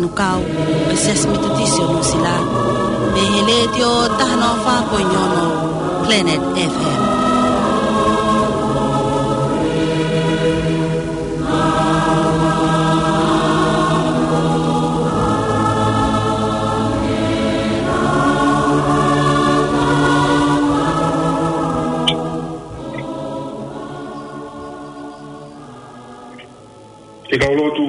manukau pe sesmi tutisi o nusila pe hele tio tahno fa ko nyono Planet FM. Ke kaulotu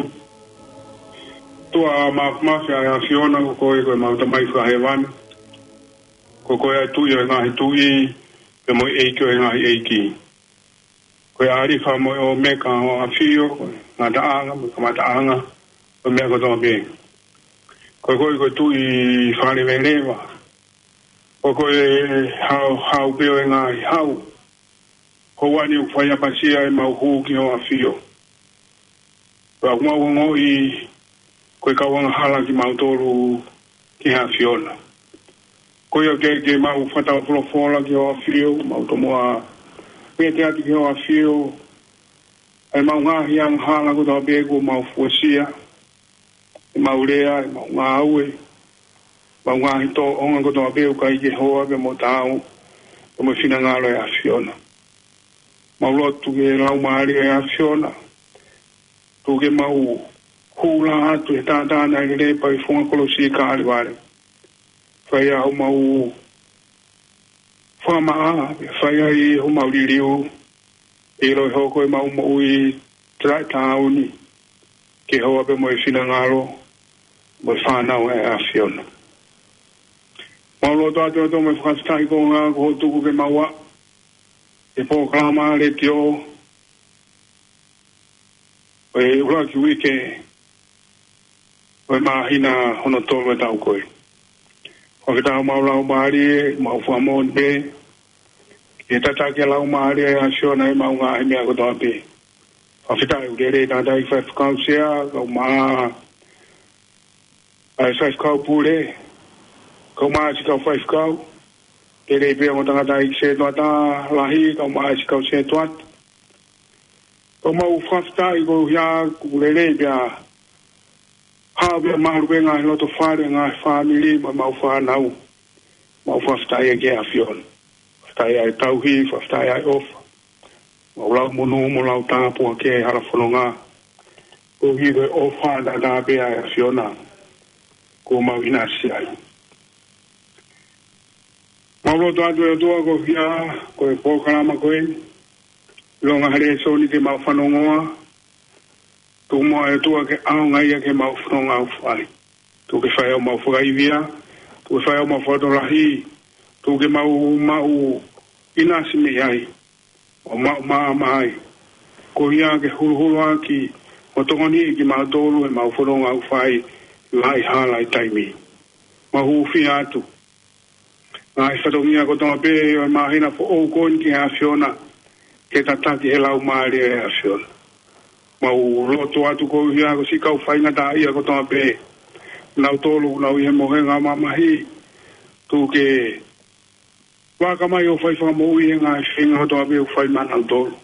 tua mafia ya Fiona ko ko mauta mai fa hewan ko tu yo nga tu I pe mo e ko nga e ki ko ari fa mo o meka o afio na daanga mo kama daanga o me ko do be ko tu I fa le veleva ko how be nga how ko wani ko ya pasia ma hu ki o afio wa ngo I ko ka wanga hala ki mautoro ki ha Fiona ko yo ke mau fata profola ki o afio mautomoa pe te ati ki o afio ai mau nga hiang hala ko do bego mau fusia mau lea mau ngawe mau nga hito onga ko do bego kai ke hoa be mo tau ko mo fina ngalo e Fiona mau lotu ke lau maari e Fiona tu ke mau hula atu e tata na le pai fonga kolosi ka alware fai au mau fama fai ai o mau liliu e ro hoko e mau mo I trai tauni ke hoa be mo fina ngalo mo fana o e Fiona mau lo tato to me fastai ko nga ko tu ke maua e po klama le tio e ura ki wike o mahina hono tolo tau koe o ke tau mau maari mau fuamon be e tata ke lau maari a Fiona e mau ngā himea ko toa pe o ke tau dere tata I fai whakau sea kau maa ai fai whakau pule kau maa si kau fai whakau dere pe o tangata I se tuata lahi kau maa si kau se tuat o mau fasta I go ya kulele bia ha bia maru nga loto fare nga family mau fa nau mau fasta ye ke Fiona fasta ye tauhi fasta ye off mau lau monu mo lau ta po ke hala fonga o hi de ofa da bia Fiona ko mau inasia mau lo ta do go ya ko po kala ko longa hare soni ke mau whanongoa tu mo e tua ke au ngai ke mau whanonga au whai tu ke whai au mau whakaivia tu ke whai au mau whatorahi tu ke mau inasi me ai o mau mai ko ia ke hulu aki o tongoni ki mau tolu e mau whanonga au whai lai hala I taimi mau hufi atu ngai whatongia ko tonga pe o mahina po o koin ki a Fiona ke tataki he lau maari e Fiona mau loto atu ko hia ko si kau whainga ta ia ko tonga pe nau tolu nau ihe mohenga mamahi tu ke waka mai o whai whamo ihe ngā whinga ho tonga pe o whai manau tolu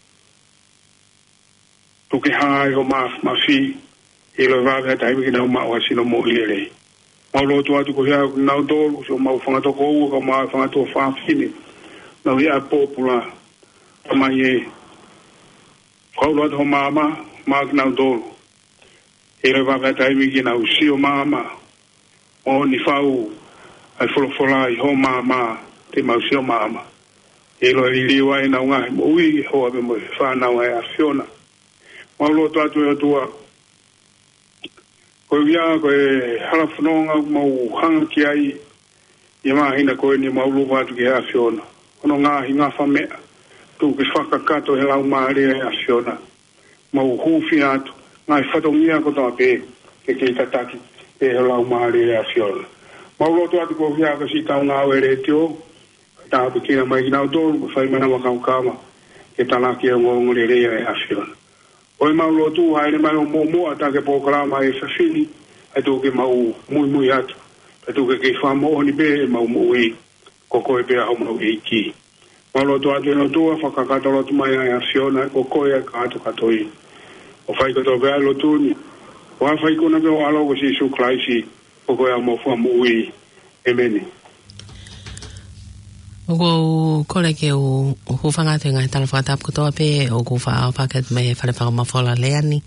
tu ke hai ho mawhi e lo wawe taimi ki nau mao asino mo ile rei mau loto atu ko hia nau tolu so mau whangatoko ua ka mau whangatoko whawhine nau ia popula mai e kaulo to mama magna do e le va vata mi ki na usio mama o ni fau ai fola I ho mama te ma usio mama e lo li wa ina nga mo wi ho ave mo fa na wa a Fiona ma lo to atu tua ko via ko hala fonga mo hang ki ai e ma hina ko ni ma lu va tu ki a Fiona ono nga hinga fa me tu ke whakakato he lau maari a Fiona mau hufi atu ngai whatongia ko toa pe ke tataki he lau maari a Fiona mau loto atu ko hia ka si tau ngā were tio tāpu kina mai kinau tōru whai mana wakau kama ke talaki e ngongo le rea a Fiona oi mau lotu haere mai o momoa ta ke pōkalama e whawhini ai tō ke mau mui atu ai tō ke whamoho ni pe mau mui kokoe pe au mau e ki malo to atu no tua whakakatolo tu mai a Fiona ko koe ka atu katoi o whai kato bea lo tuni Wa fai ko na be o alo ko si su klaisi ko ko ya mo fu mo wi emeni o kole ke o fanga te ngai tala fata ko to pe o ko fa paket me fa fa ma fola leani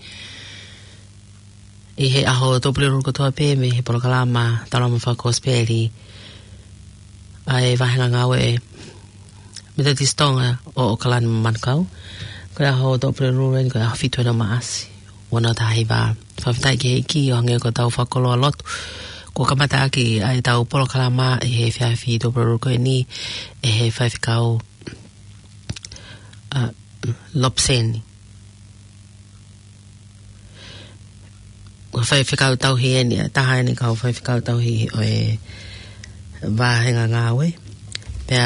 I he aho topule ko to pe me he programa tala ma fa ko speli ai va hanga ngawe me te tistonga o kalan mankau ko aho topule ru ko a fitu na mas ona ta hiva fa fa ke ki o nge ko tau fa ko lo lot ko kamata ki ai tau polo kalama he fiafi do pro ko ni he five kau lopseni ko five kau tau he ni ta ha ni kau five kau tau hi o e va henga ngawe pe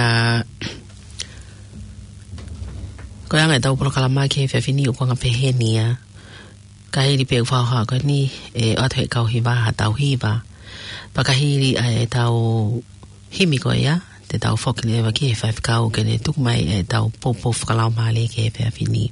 ko yang tau polo kalama ki fiafi ni ko nga pe he ni a kai di pe fa ha ko ni e o the kau hi va ha tau hi va pakahiri ai tau himi ko ya te tau fokile wa ki five kau ke ne tuk mai e tau popo fkalau male ke pe fini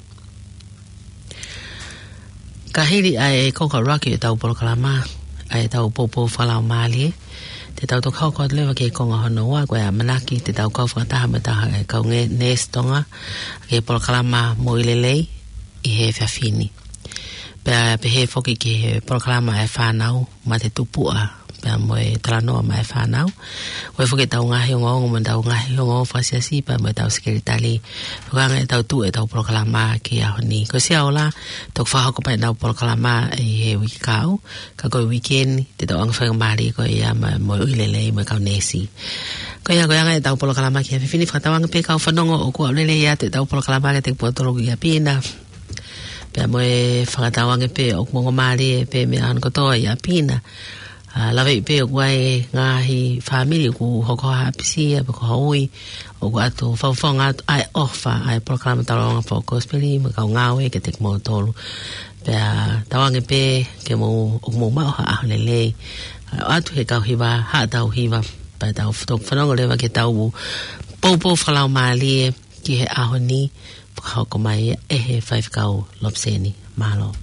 kahiri ai ko ka rocky tau por kalama ai tau popo fkalau male te tau to kau ko le wa ke ko ngono wa ko ya manaki te tau ko fa ta ma ta ka nge nestonga ke por kalama moilele I he fa fini pe he foki ke por kalama e fa nau ma te tupua pa mo e trano mai fa nau o foke tau nga he ngo mo tau nga he ngo fa sia si pa mo tau sekretari ko nga tau tu e tau programa ki a ni ko sia ola to fa ko pa tau programa e he wikau ka ko weekend te tau ang fa mari ko ya mo ilele mo ka nesi ko ya nga tau programa ki fini fa tau ang pe ka fa no o ko lele ya te tau programa ke te potolo ki pina pe mo e fa tau ang pe o mo mari pe me an ko to ya pina lave pe guai ngahi family ku hoko hapisia ko hoi o ato fa ai offer ai programa talonga focus peli mo ka ngawe ke tek mo tolu pe tawange pe ke mo ma ha lele atu he ka hiva ha tau hiva pa tau to fanongo le ke tau popo falau mali ki he ahoni ko mai e he 5 kau lopseni malo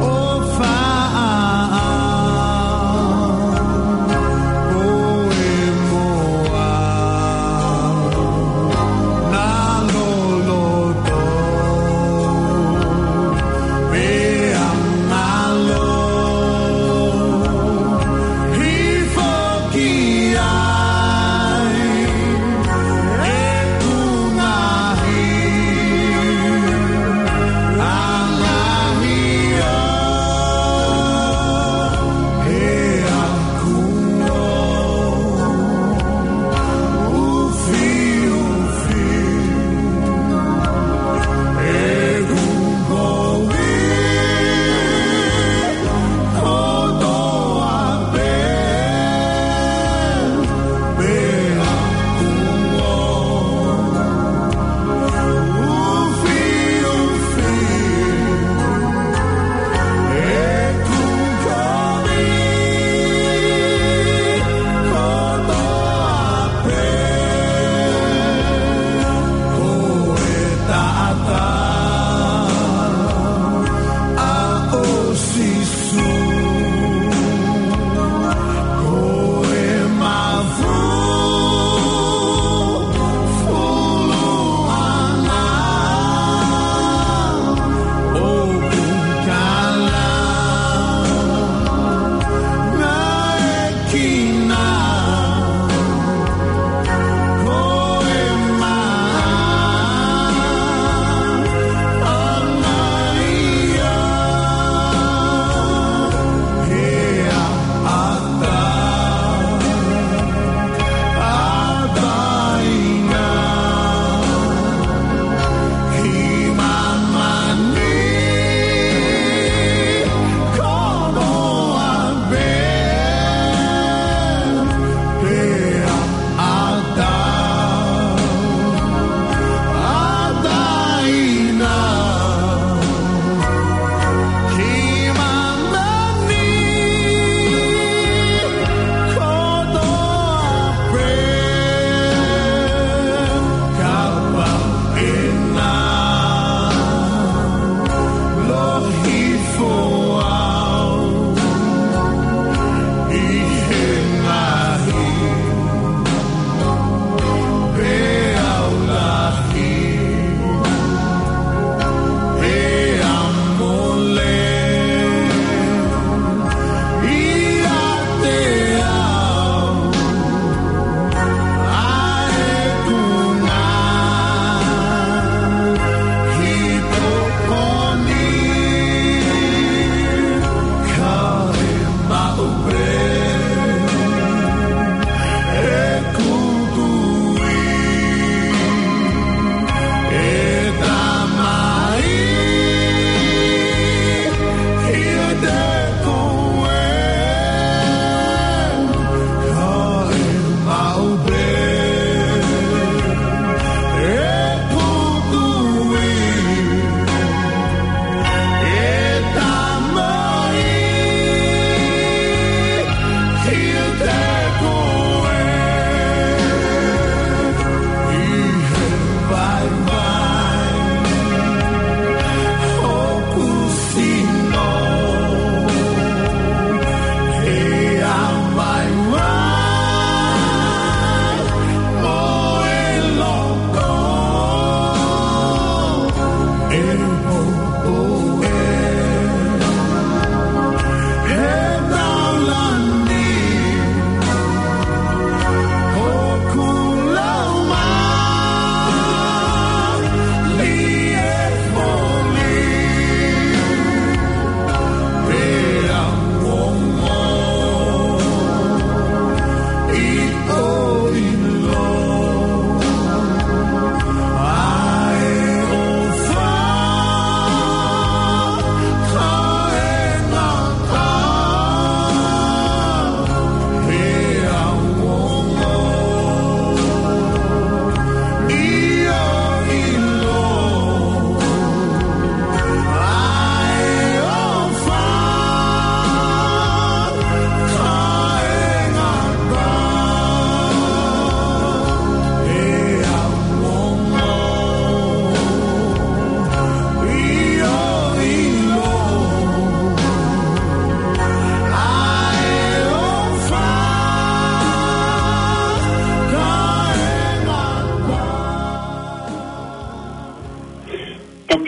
Oh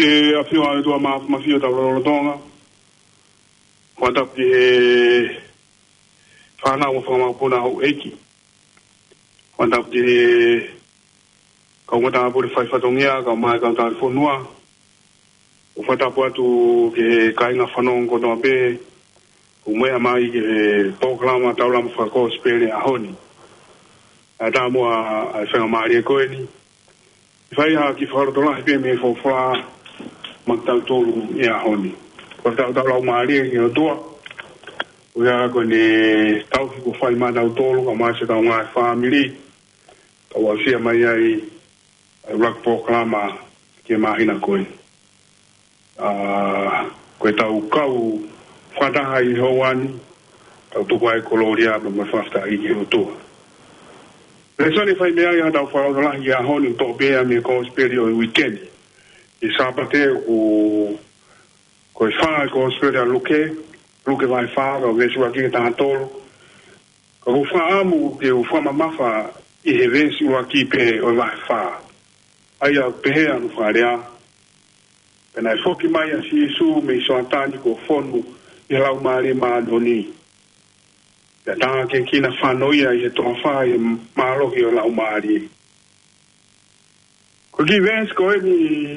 te afio ai tua mafio ta rotonga. Quando te fana o fama puna o eki. Quando te kau mata por fai fatongia ka mai ka ta fonua. O fata po tu ke kainga fanon ko no be. O mai mai ke programa ta lam fa ko spele a honi. Ata mo a fa mari ko ni. Fai ha ki fa ro la pe me fo fa maktal tolu ya honi. Ko ta la mari ke do. O ya ko ni tau ki ko fai ma da tolu ka ma se ka nga family. Ka wa sia mai ai rock programa ke mahina koe. Koe tau kau whataha I hoani, tau tuku ai koloria ma mawhafta I ke rotoa. Resoni whai mea ia tau whaotalahi ia honi to bea me ko speri o weekend. I sapate koe whaa ko speri a luke vai whaa o vesu a kike taha tolo. Ka ko whaa amu ke u whaa mamafa I he vesu a kipe o vai whaa. Aia pehea no wharea. Pena e whoki mai a si isu me iso atani ko whonu I lau maare maadoni. Ia tanga ke kina whanoia I he toa whaa I maalohi o lau maare. Ko ki vens ko e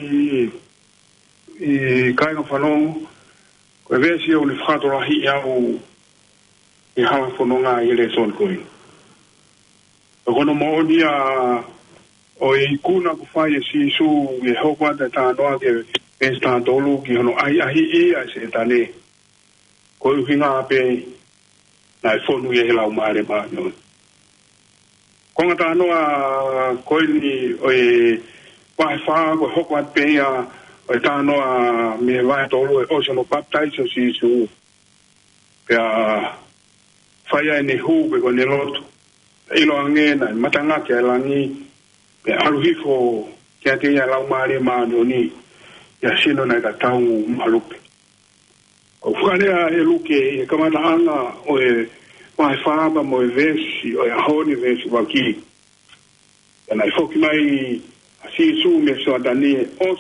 I kainga whanongo. Ko e vens I o ni whakatorahi au I hala whanonga I le son koe. Ko kono mooni a o I kuna ku whai e si isu I hokwa te tānoa ke pens tātolu ki hono ai I se tane. Ko uhinga ape na I whonu I he lau maare maano. Ko ngā tānoa ko ni o e wae whaa ko hokwa te pea o e tānoa me wae tolu e oceano baptize o si isu. Pea whaia e ne huu ko ne lotu. Ilo angena matanga ke langi pe aluhifo kia te ia lau maare maano ni ia sino na tau malupe. O whanea e luke e kamata anga o e mai whaaba mo e vesi o e ahoni vesi waki. E nai whoki mai a si isu me so adani e os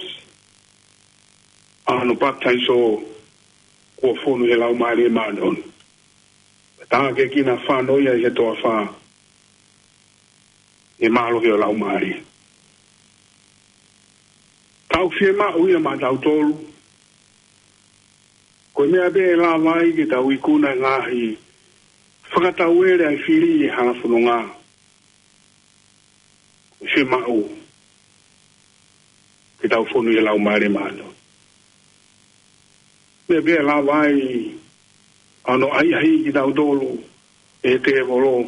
ano baptaiso kua whonu e lau maare maano. Tanga ke kina whanoia I he toa whaa e malo ke o lau maare. Tau fie ma uia ma tau tolu. Ko mea be la mai ki tau ikuna ngahi. Whakatau ere ai whiri I hala whanonga. Fie ma u. Ki tau whonu I lau maare mano. Mea be la mai ano ai ki tau tolu e te evolo.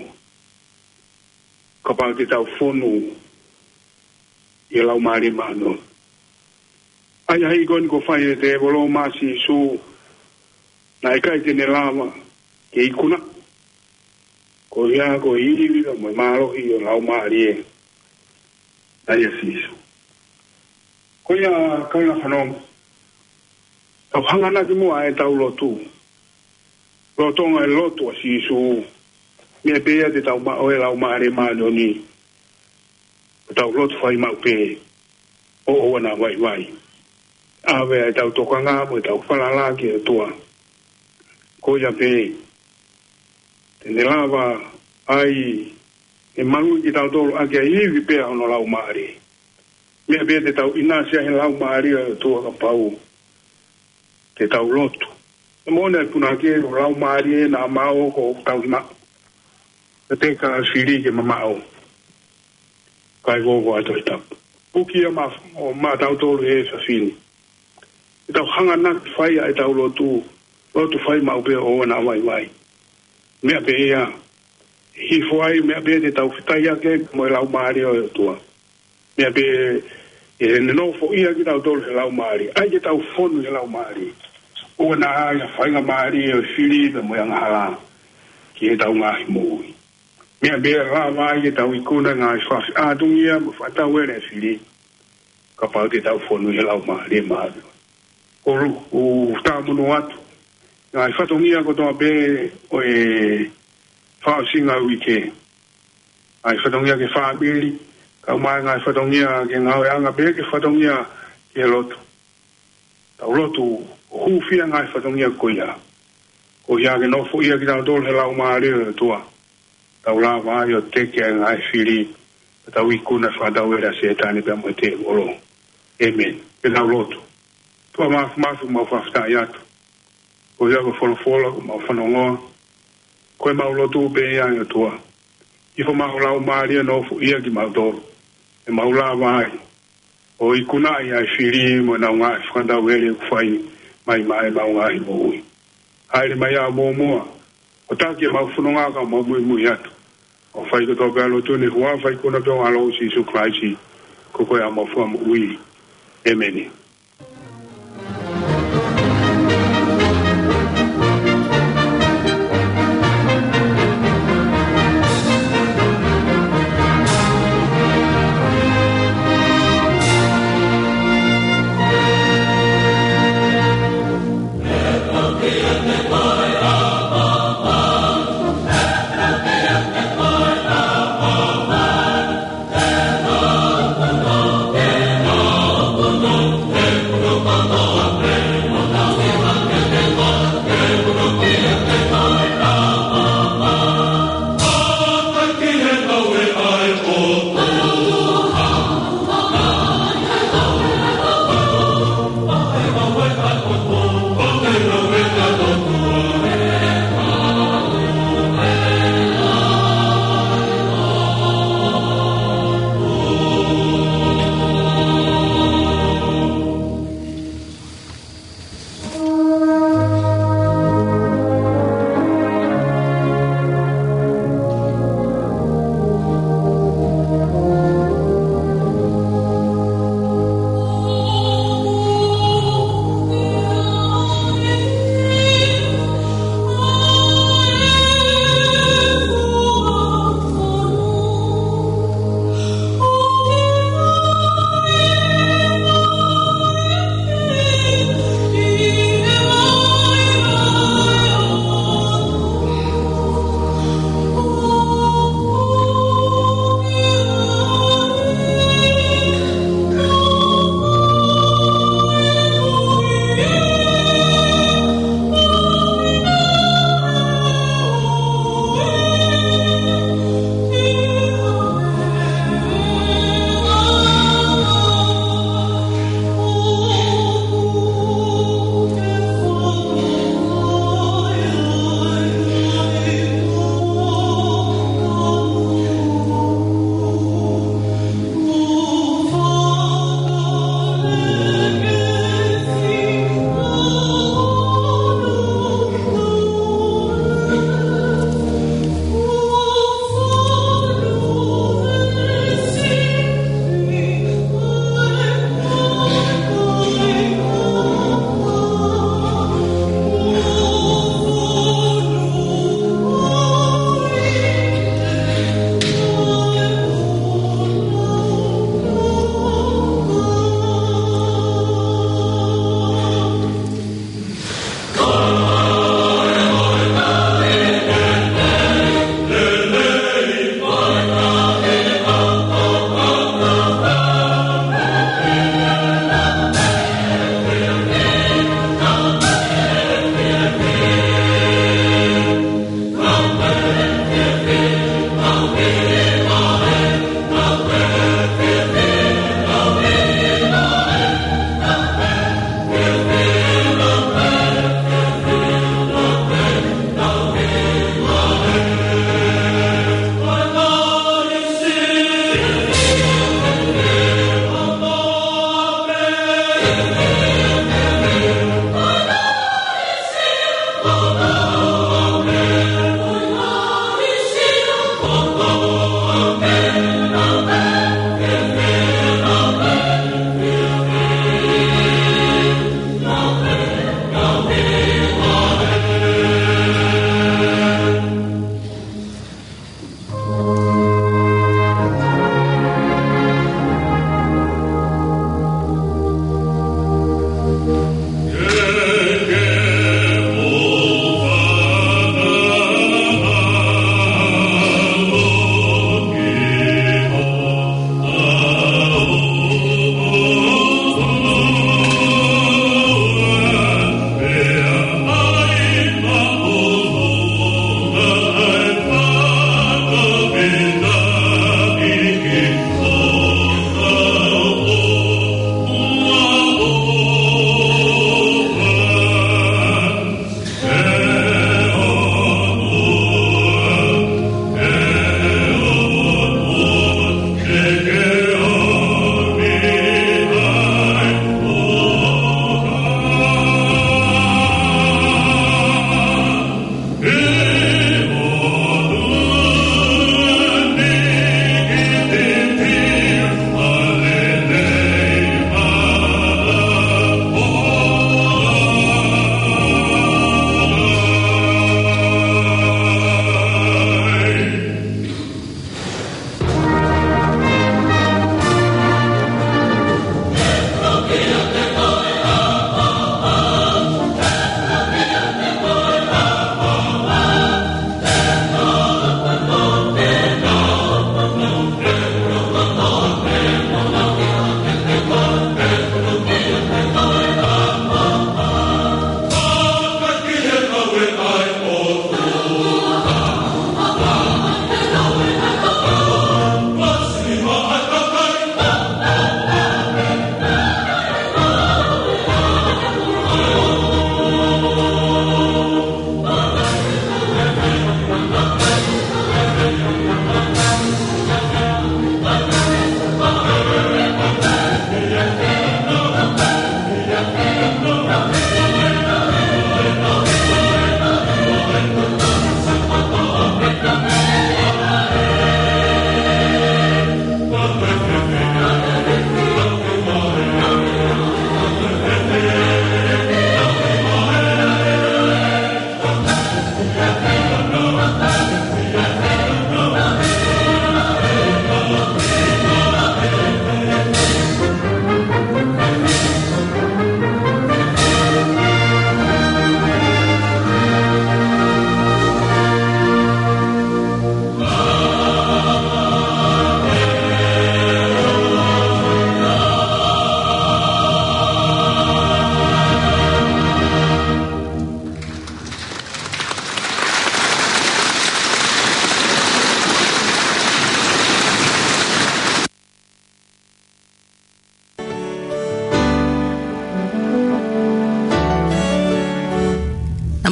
Kapal ki tau whonu I lau maare mano. Ai koni ko whai e te evolo masi su na e kai tene lama ke ikuna. Ko ia ko iri mo marohi o lau maari e. Ai e sisu. Ko ia kaina whanong. Tau hangana ki mua e tau lotu. Lotonga e lotu a sisu. Mea pea te tau o e lau maari maadoni. Tau lotu whai mau pe. O wana vai. Awe ai tau tokanga mo tau whalala ki e tua. Ko ia pe. Tene lava ai e manu ki tau tolu ake iwi pe ono lau maari. Mea pe te tau inasia he lau maari e tua ka pau. Te tau lotu. E mone e puna ke o lau maari e na mao ko tau hima. E te ka siri ke mamao. Kai gogo ato i tau. Uki a ma tau tolu e sa fini. E tau hanga nak whai ai tau lotu whai mau pe o na vai. Mea pe ia, hi whai mea pe te tau whitai ake mo e lau maari o e tua. Mea pe e no fo ia ki tau tolu he lau maari. Ai ke tau whonu he lau maari. O na ia whainga maari o whiri pe mo ia ngahala ki e tau ngahi moui. Mea pe la vai ke tau ikuna ngā whafi ātungia mo whatau ere whiri. Ka pau te tau whonu he lau maari e maari. O tāmunu atu. Ngai whatongia ko toa be o e whaasinga wike. Ngai whatongia ke whaabiri. Kau mai ngai whatongia ke ngau e anga be ke whatongia ke lotu. tau lotu hu fia ngai whatongia koia. Ko ia ke no fu ia ki tau tol he lau maari o tua. Tau la vai o teke ngai whiri, tau ikuna whatau era se tani pia mo te olo. Amen. Ke tau lotu. Tua mafu mau whafta iatu. Ko ia ko wholofola, ko mau whanongoa. Koe mau lotu pe ia o tua. Ifo mau lau maari no fu ia ki mau tolu. E mau la vai. O ikuna ia whiri mo na ngai whatau ere whai mai mau ngai mo ui. Haere mai a mua. O tākia mau whanonga ka mau mui atu. O whai ko tō pēlo tūne hua whai kona pēo alo si su kraisi. Ko koe a mau wha mo ui. Amen. Yeah.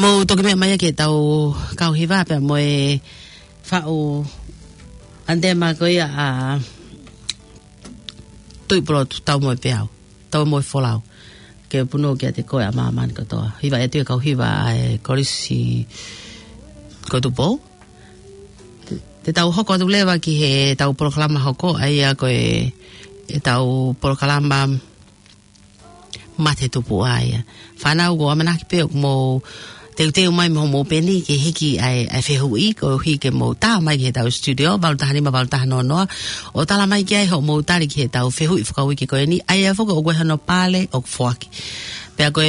mo to ke mai ke tau kau hiva pe mo fa o ande ma ko ya tu pro tau mo pe au tau mo folau ke puno ke te ko ya mama ko to hiva e te kau hiva ko si ko tu po te tau hoko tu lewa ki he tau programa hoko ai a ko e tau programa mate tu po ai whanau ko amana ki pe mo te mai mo peni ke hiki ai fehui ko hiki mo ta mai ke tau studio bal tahani ma bal tahano no o tala mai ke ai ho mo tari ke tau fehui fka wiki ko ni ai fo ko hano pale o fuaki pe ko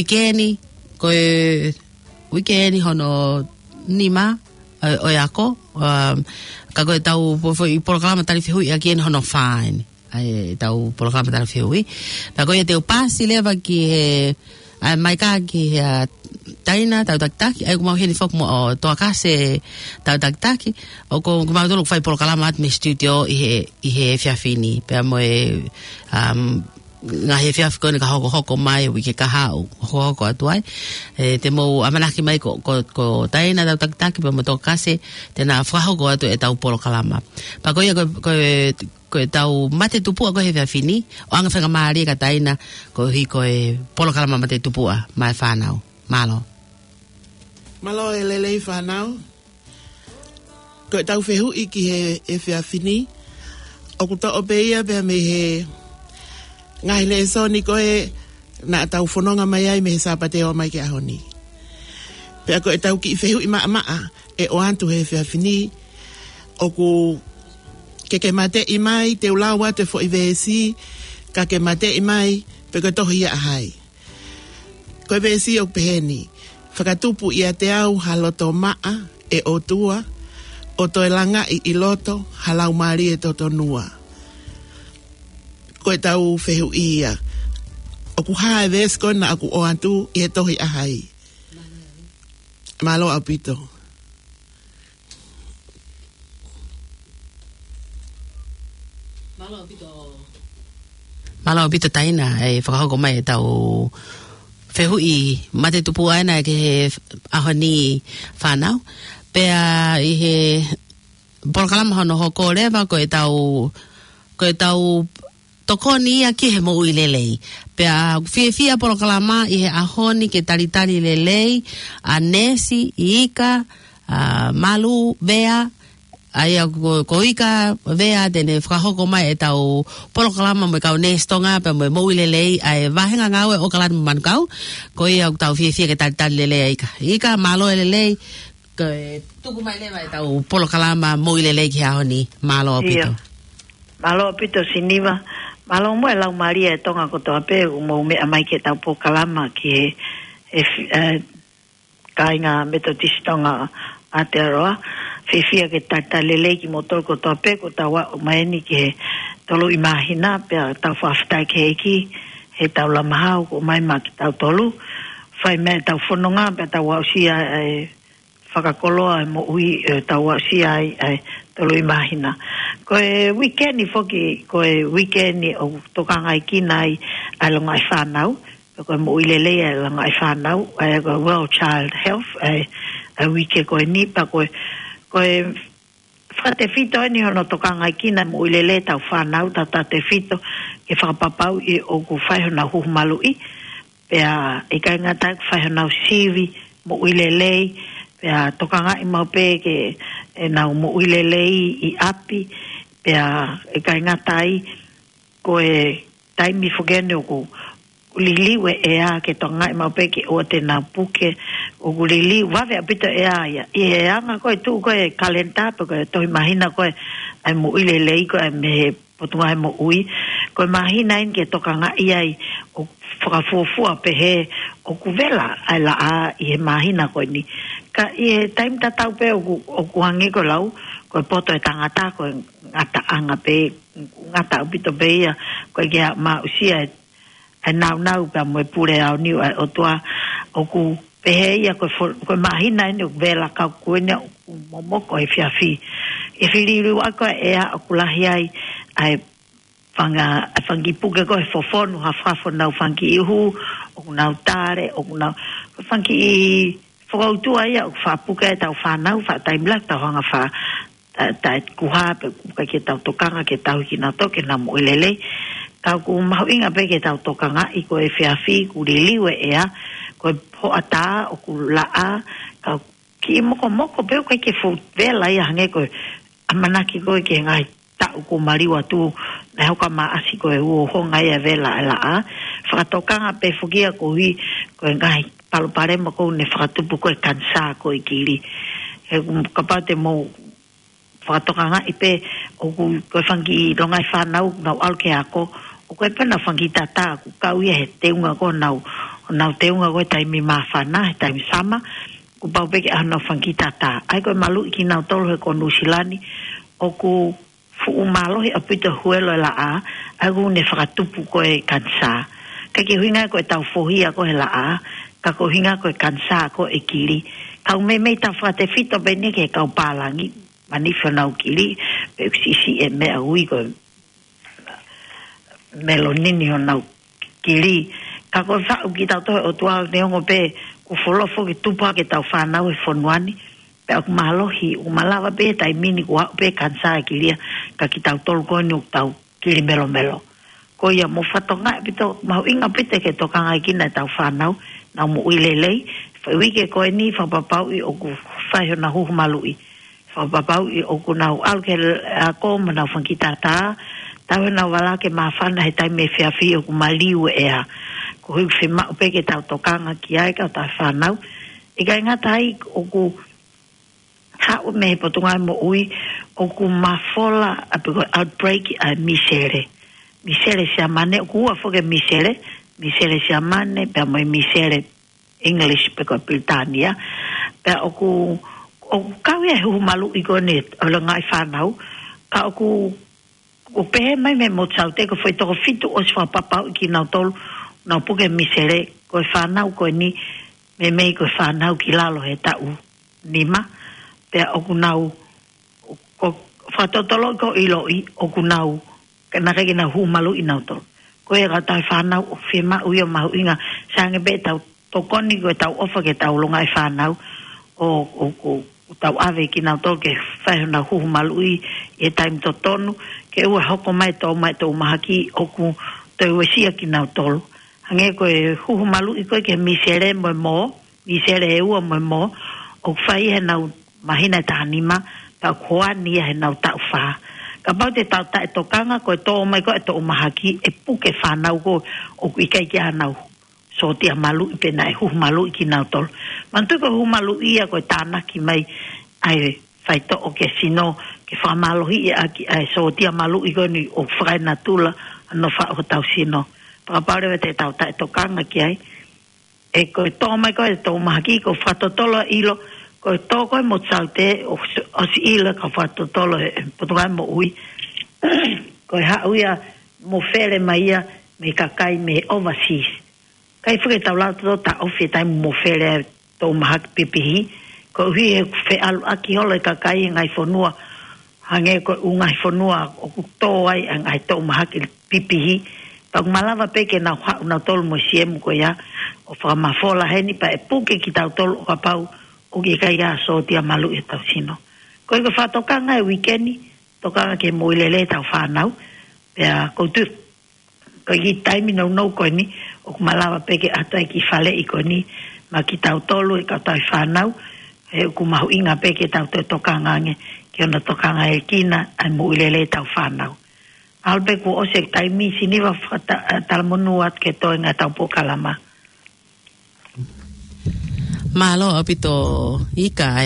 weekend hono nima o yako ka ko tau po i programa tari fehui aquí en hono fine ai tau programa tari fehui pe ko te pasi leva ki ai mai ka ki taina tau taktaki ai kuma heni fok mo to akase tau taktaki o ko kuma do fai programa at me studio i he fiafini pe mo nga he fiaf ko ka hoko mai wi ke ka hau hoko atuai te mo amanaki mai ko taina tau taktaki pe mo to akase te na fa hoko atu e tau programa pa ko ko tau mate tupu ko he fiafini o anga fanga mari ka taina ko hi ko programa mate tupu mai fanau Malo elele whanau. Ko tau whehu iki he whiawhini. O kuta o beia bea me he ngai le soni ko na tau whanonga mai ai me he sapate o mai ke ahoni. Pea ko tau ki whehu i maa o antu he whiawhini. O ku ke mate i mai te ulawa te fo i vesi ka ke mate i mai pe ko tohi a hai. Ko vesi o peheni. Whakatupu ia te au haloto maa e o tua, o to elanga i loto halau mari e toto nua. Koe tau whehu ia. O ku hae vesko na aku o antu i he tohi ahai. Malo apito. Malo apito taina e whakahoko mai e tau whehu i mate tupu aina ke he ahoni whanau. Pea i he porkalama hono hoko rewa ko e tau tokoni ia ki he mo ui lelei. Pea fia porkalama i he ahoni ke taritari lelei, a nesi, i ika, malu, vea, ai ko ika vea tene whakahoko mai e tau polokalama mo kau nestonga pe mo moilelei ai vahenga ngau o kalan man kau ko ia tau fie ke tal lelei ika malo lelei ko tuku mai leva e tau polokalama moilelei ki ahoni malo pito siniva malo mo lau maria e tonga ko to ape mo me mai ke tau polokalama ki kainga metodistonga ateroa fifia ke tatalele ki motor ko tope ko tawa maeni ke tolu imagina pe ta fafta ke ki he taula mahau ko mai mak tau tolu fai me tau fononga pe tawa sia fakakoloa mo ui tawa sia tolu imagina ko weekend foki ko weekend o tokanga kinai alonga fanau ko mo ilele alonga fanau ko World Child Health a weekend ko ni pa ko te fito ni hono tokanga kina mo ilele tau whanau te fito ke whakapapau i o ku whaihona huhumalui pea e kai ngata whaihona sivi mo ilele pea tokanga i maupe ke nau mo ilele i api pea e kai ngata i ko taimi fogene o ku liliwe ea ke tonga i maupe ke o te na puke o gulili wave apita ea ia e anga koe tu koe kalenta pe koe toi mahina koe ai mo ilelei koe me potunga ai mo ui koe mahina in ke toka nga iai o whakafuafua pe he o kuvela ai la a i he mahina koe ni ka i he taim tatau pe o kuhangi koe lau koe poto e tangata koe ngata anga pe ngata upito pe ia koe kia ma usia ai nau pa mo pure au ni o toa o ku pehe ia ko mahina ni vela ka ku ni momoko e fiafi e filiru ako e a kulahi ai fangi puke ko e fofonu ha fafo na fangi ihu o na tare o na fangi whakautu ai au whapuka e tau whanau, whataimlak tau hanga wha tai kuha pe kuka ke tau tokanga ke tau ki na toke na mo ilele. Kau ku mahu inga pe ke tau tokanga i ko e whiawhi ku riliwe ea, ko e ho ata o ku laa, kau ki moko pe kai ke fu vela ia hange ko amanaki ko ke ngai tau ku mariwa tu na hoka ma asi ko e u honga ia vela laa. Whakatokanga pe fugia ko hi ko e ngai palu pare mo ko ne whakatupu ko e kansa ko e kiri. E kapate mo whakatokanga i pe o ku ko e whangi rongai whanau nau alke ako o koe pena whangi tata ku kau ia he teunga ko nau teunga ko e taimi mawhana he taimi sama ku pau peke ahana whangi tata ai koe malu iki nau tolu he ko Nusilani o ku fuu malohi apita huelo la a ai ku ne whakatupu ko e kansa ka ke huinga ko e tau fohia ko he la a ka ko hinga ko e kansa ko e kiri kau me ta whate fito bene ke kau palangi manifo nau kiri pe sisi e mea hui ko melonini o nau kiri. Ka koe whau ki tau tohe o tuau neongo pe ku wholofo ki tupa ke tau whanau e whonuani pe aku mahalohi u malawa pe tai mini ku hau pe kansa e kiria ka ki tau tolu koe ni u tau kiri melo melo. Ko ia mo whatonga e pito mahu inga pite ke tokanga i kina e tau whanau nau mo uilelei whaiwike koe ni whapapau i o ku whaiho na huhu malui whapapau i o ku nau alke ako ma nau whankitata tau na wala ke mawhana he taime whiawhi o ku maliu ea. Ko hui whima upe ke tau tokanga ki ai ka tau whanau. I kai ngatai o ku hau me he potungai mo ui o ku mafola api ko outbreak a misere. Misere sia mane, o ku ua foke misere sia mane, pia moi misere English pe ko Britania. Pia o ku kau ia hu malu i kone o le ngai whanau. Ka o ku o pehe mai me mo tsau te ko foi toko fitu o swa papau ki nau tolu nau puke misere ko e whanau ko ni me mei ko e whanau ki lalo he tau nima pe o ku nau ko whatotolo ko ilo i o ku nau na kei na hu malu i nau tolu ko e gata e whanau o whima ui o mahu inga sange be tau tokoni ko e tau ofa ke tau longa e whanau o tau ave ki nau tolu ke whaiho na hu malu i e taim to tonu ke ua hoko mai tō mahaki o ku te uesia ki nau tolu. Hange koe huhu malu i koe ke misere mo, misere e ua mo, o whai he nau mahina tahanima, tau koani he nau tau wha. Ka pau te tau tae tokanga koe tō mai koe tō mahaki e puke whanau ko o ku ikai ki nau so tia malu i pena e huhu malu i ki nau tolu. Mantu koe huhu malu ia koe tānaki mai ai whaito o ke sino ke whamalohi a ki ai so tia malu i goni o whakai na tula ano wha o tau sino. Pakaparewe te tau tae tokanga ki ai. E koe tō mai koe tō mahaki ko whatotolo ilo koe tō koe mo tsau te o si ilo ka whatotolo e potungai mo ui. Koe hauia mo where mai ia me kakai me overseas. Kai whake tau lato ta ofi tai mo where tō mahaki pipihi. Ko hui e whe alu aki holo e kakai ngai whanua hange ko ungai whanua o kuto ai ngai tō mahaki pipihi Pag malawa peke na tolu mo siemu ko ya o whamafola heni pa e puke ki tau tolu o kapau o ki kai a so tia malu e tau sino. Ko i ko whatokanga e wikendi, tokanga ke moilele tau whanau, pea koutu, ko i taimi nau ko ni, o kumalawa peke atai ki whale i ko ni, ma ki tau tolu e katai whanau, e o kumahu inga peke tau te tokanga nge, ki ona tokanga e kina, ai moilele tau whanau. Albe ko ose taimi siniwa talmonu at ke to nga tau po kalama. Malo apito ika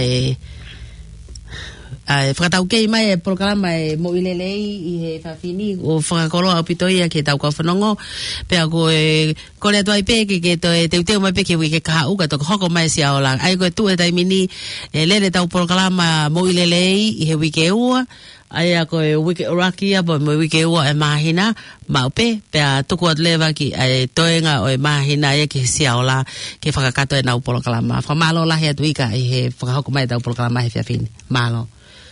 whakatau kei mai e programa e mo ilelei i he whawhini o whakakolo apito ia ke tau kawhanongo pea ko e kore atu ai peke ke to e teuteu mai peke wike kaha uka to hoko mai si aolang ai ko tu e taimini e lele tau programa mo ilelei i he wike ua ai a ko e wike oraki a po mo wike ua e mahina maupe pea tuku at lewa ki e toenga o e mahina e ki si aola ke whakakato e nau programa whamalo lahi atu ika i he whakahoko mai tau programa he whiawhini malo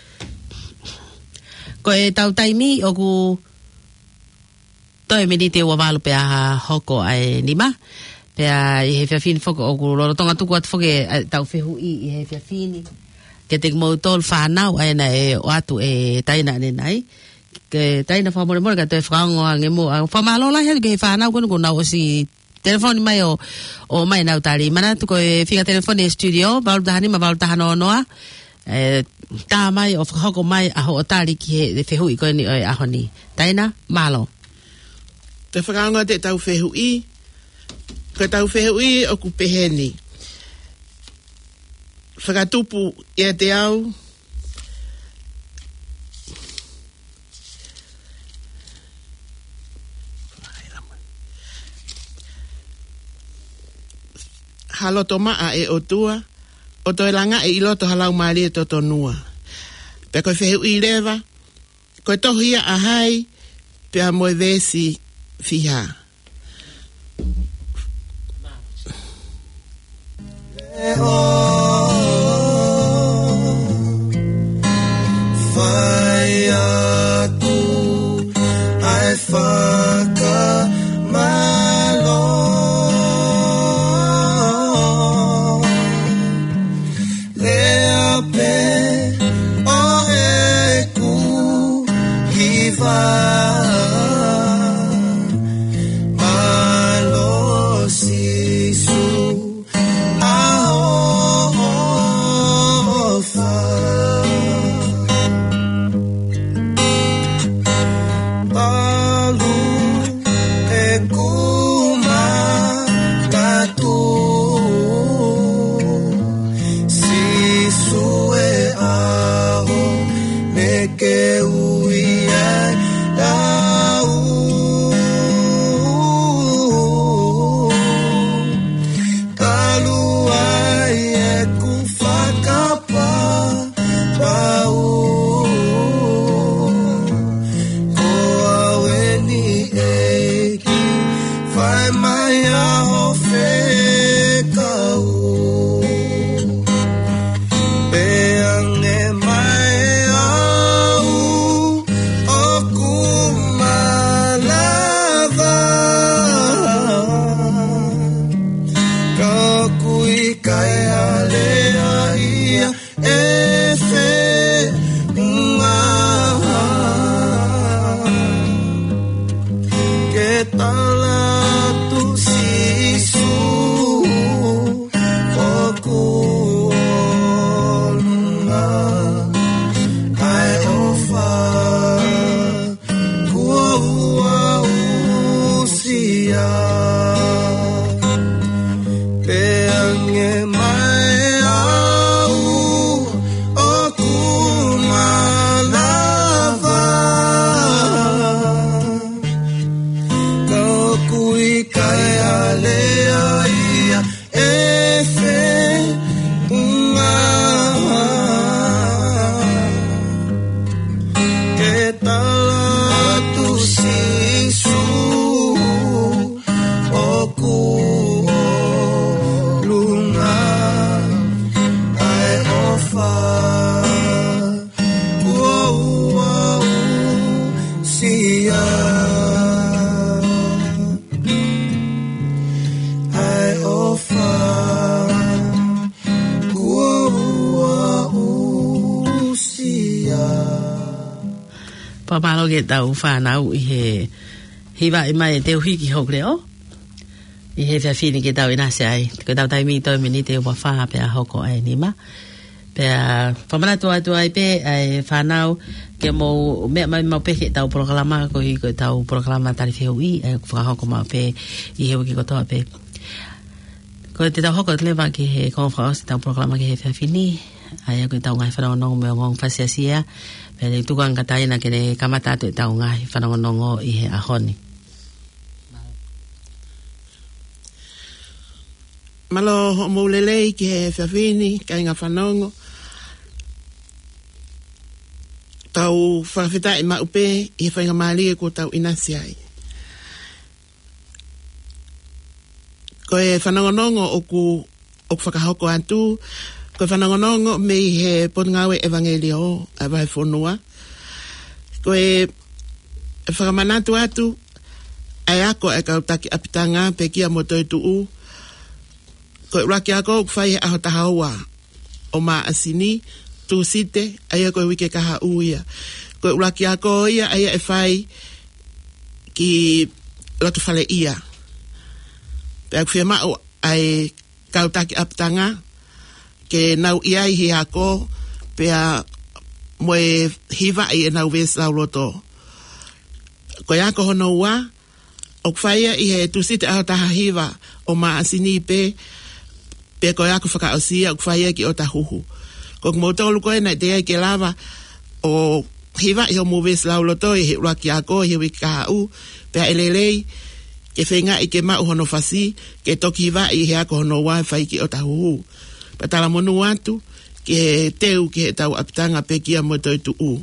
ko e tau taimi o ku toi miniti ua walu pe aha hoko ai nima Pea I he whiawhini whaka o ku loro tonga tuku atu whake tau whihu I he whiawhini. Ke te mau tol whanau aina e o atu e taina ane nai. Ke taina whamore more ka te whangoa nge mo. Whamalola hea ke he whanau kono ko nau o si telefoni mai o mai nau tari. Mana tuko e whiga telefoni e studio. Baulu tahani ma baulu tahano onoa. Tā mai o whakahoko mai aho o tari ki he whihui koe ni o aho ni. Taina, malo. Te whakaonga te tau whihui. Ko tau whihui o ku peheni. Whakatupu ia te au. Haloto maa e o tua. O toi langa e iloto halau maari e toto nua. Pe koe whihui lewa. Koe tohia a hai. Pea moe vesi fiha. Fai atu ai whaka malo Lea pe o e ku hiva malo sisu Pamalo ke tau whanau I he hiwa I mai te uhiki hok leo. I he whiawhini ke tau inase ai. Ko tau taimi toi mini te ua wha pia hoko ai nima. Pia whamanatu atu ai pe ai whanau ke mou mea mai mau pe ke tau proklama ko I ko tau proklama tari whihui ai whakahoko mau pe I he wiki kotoa pe. Ko te tau hoko lewa ke he konfraos tau proklama ke he whiawhini. Ai ko tau ngai whanau me ngong whasiasia. Pele tukang kataina kene kamata atu tau ngai whanongonongo I he ahoni. Malo ho moulelei ki he whiawhini, kai ngā whanongo. Tau whakawhitai ma upe I he whainga maalie ko tau inasi ai. Ko e whanongonongo o ku whakahoko atu, ko whanongonongo me I he Potungawe Evangelio a vai whonua. Ko e whakamanatu atu, ai ako e kautaki apitanga pe kia mo toi tuu, Koe raki ako whai aho tahaua o maa asini tu site aia koe wike kaha uia. Koe raki ako ia aia e whai ki lotu whale ia. Pea kwhia mao ai kautaki aptanga ke nau iai hi ako pea moe hiva i e nau ves lau loto. Koe ako hono ua o kwhaia i he tu site aho taha hiva o maa asini pe koe ako whakaosia o kwhaia ki o tahuhu. Ko kumotolu koe na te ai ke lava o hiva i ho moves lau loto i he raki ako i he wikaha u pea elelei ke whenga i ke mau hono whasi ke toki hiva i he ako hono wai whai ki o tahuhu. Patala monu atu ke he teu ki he tau apitanga pe kia mo toi tu u.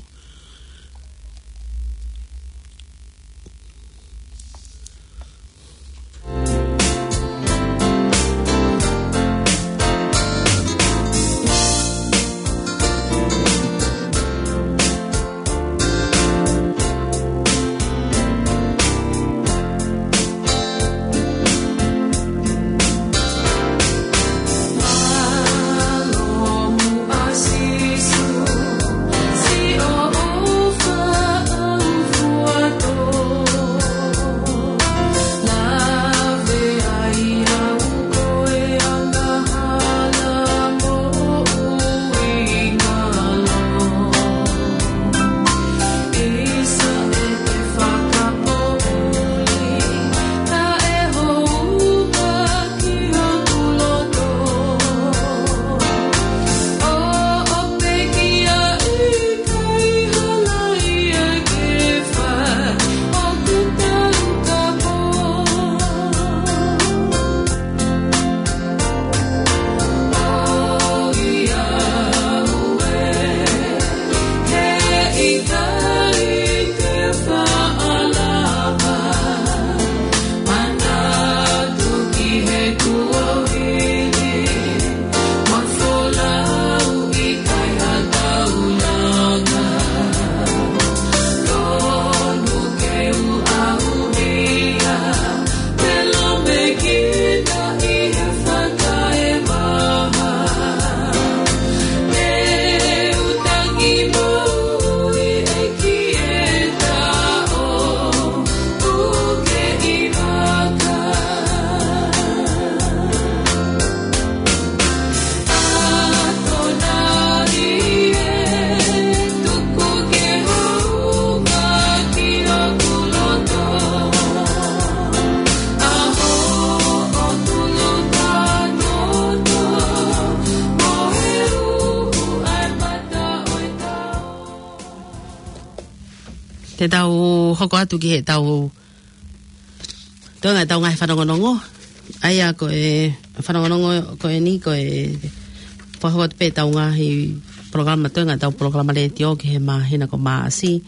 Te tau hoko atu ki he tau tonga tau ngai whanongonongo. Aia ko e whanongonongo ko e ni ko e whahua te pe tau ngahi programa tonga tau programa le tio ki he mahina ko maa asi.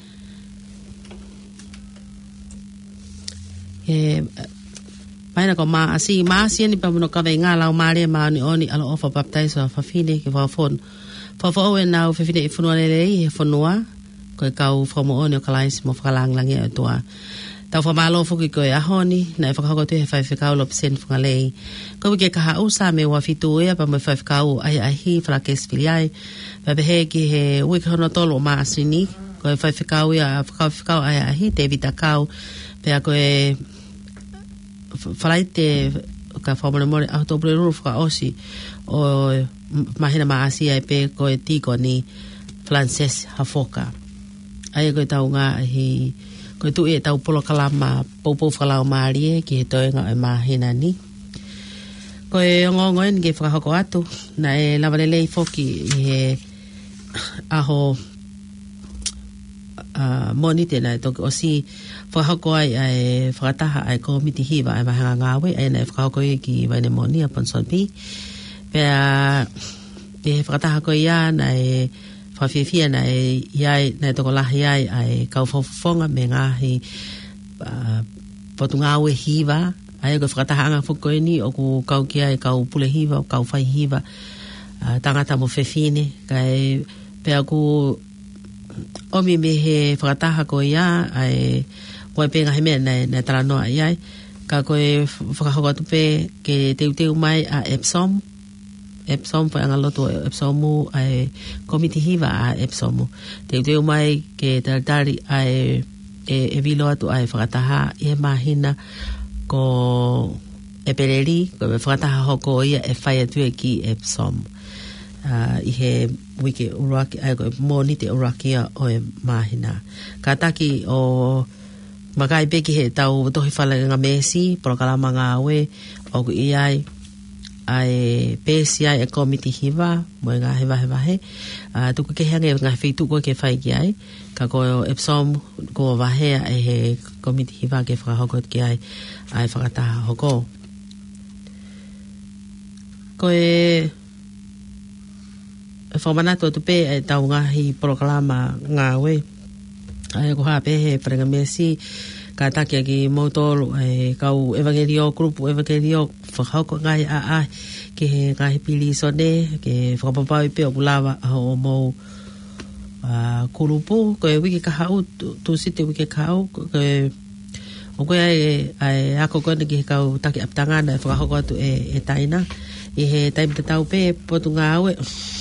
Mahina ko maa asi ni pamuno kawe ngā lau maare maa ni oni alo ofa baptaiso whawhine ki whawhon. Whawhau e nau whawhine i whunua lelei he whunua. Koe kau whamu o ni o kalaisi mo whakalangi e toa. Tau whamalo fuki koe ahoni, na e whakahoko tu he whaiwhikau lo pisen whangalei. Koe wike kaha usa me wafitu ea pa mo whaiwhikau ai ahi whalakes filiai. Papehe ki he wiki hono tolo o maasini. Koe whaiwhikau ea whakawhikau ai ahi te vita kau. Pea koe whalaite ka whamone more aho tō pure ruru whakaosi o mahina maasi ai pe koe tiko ni Frances Hafoka. Ai koe tau ngā hi koe tu e tau polo kalama poupou whakalao maarie ki he toenga e mahina ni. Koe ngongoen ke whakahoko atu na e lawarelei foki i he aho moni tēnā e toki o si whakahoko ai e whakataha ai komiti hiwa ai mahanga ngāwe ai na e whakahoko i ki waine moni a Ponson P. Pea e whakataha koe ia na e whawhiawhia na e iai, na e toko lahi ai ai kau whawhonga me ngahi potu ngāwe hiwa ai koe whakataha anga whukoe ni o ku kau ki ai kau pule hiwa o kau whai hiwa tangata mo whewhine kai pea ku omi me he whakataha koe ia ai koe pe ngahi mea na taranoa iai ka koe whakahoko tupe ke teu mai a Epsom pa anga loto Epsomu ai komiti hiva a Epsomu teu mai ke tari ai e vilo atu ai whakataha e mahina ko e pereri ko e whakataha hoko ia e whai atu e ki Epsom i he wiki uraki ai ko moni te urakia o e mahina ka taki o makai peki he tau tohi whalanga mesi prokalama ngā we o ku iai ai pesi ai e komiti hiva mo ngā he tuku ke hange ngā whitu ko ke whai ki ai ka ko Epsom ko wahea e he komiti hiva ke whakahokot ki ai whakataha hoko ko e whamanato tupe e tau ngahi prokalama ngā we ai ko hape he prenga mesi ka takia ki motolo e kau evangelio grupo evangelio whakahoko ngai a ke he ngai pili sone ke whakapapau pe o kulawa o mo kurupu ko e wiki kahau tu site wiki kahau ko o koe ai ako kone ki he kau taki aptangana e whakahoko atu e taina i he taim te tau pe potu ngā aue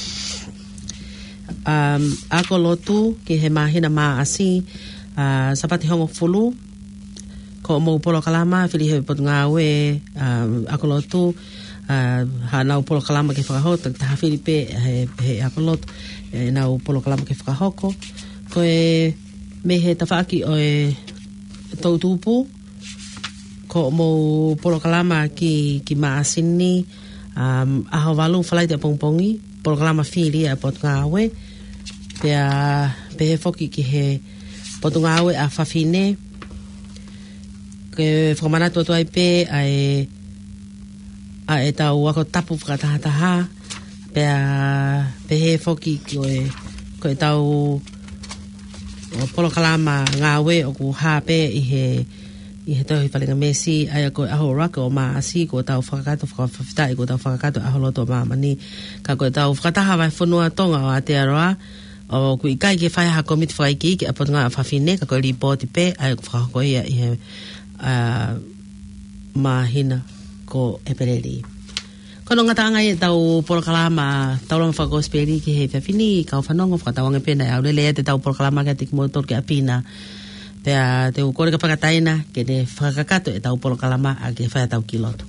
ako lotu ki he mahina maa asi sapati hongo fulu ko mo polo kalama fili he potu ngā aue ako lotu ha nau polo kalama ke whakahota taha fili pe he ako lotu nau polo kalama ke whakahoko ko e me he tawhaki o e tautupu ko mo polo kalama ki maa asini aho walu whalai te pongpongi polo kalama fili a potu ngā aue pe he foki ki he potu ngā aue a whawhine ke whakamanatu atu ai pe a e tau wako tapu whakatahataha pe he foki ko e tau polo kalama ngā aue o ku hape i he tau hi whalinga mesi ai a koe aho raka o maa asi ko tau whakakato whakawhawhitai ko tau whakakato aho loto maa mani ka koe tau whakataha vai whanua tonga o Aotearoa o ku i kai ke whai ha komiti whaiki ke apotunga a whawhine ka koe ripoti pe ai ko whakako ia i he mahina ko e pereri kono ngata ngai tau porokalama tau lama whakosperi ki he whawhini ka o whanongo whakatawange pena au lele te tau porokalama ka tik motor ke apina pea te ukore ka whakataina ke ne whakakato e tau porokalama a ke whai tau kiloto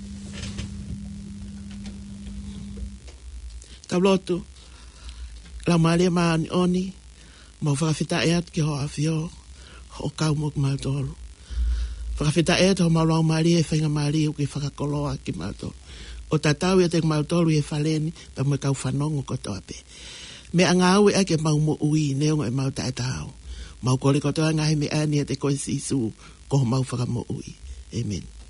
tau lotu la maria maani oni mau whakawhita e at ki ho awhio ho kau mok mautoro whakawhita e at ho mau maria e whainga maria o ki whakakoloa ki mautoro o tatau e te mautoro e whaleni pa mo kau whanongo kotoa pe me anga au e ake mau mo ui neongo e mau tae tau mau kore kotoa ngahi me ani e te koe sisu ko mau whakamo ui amen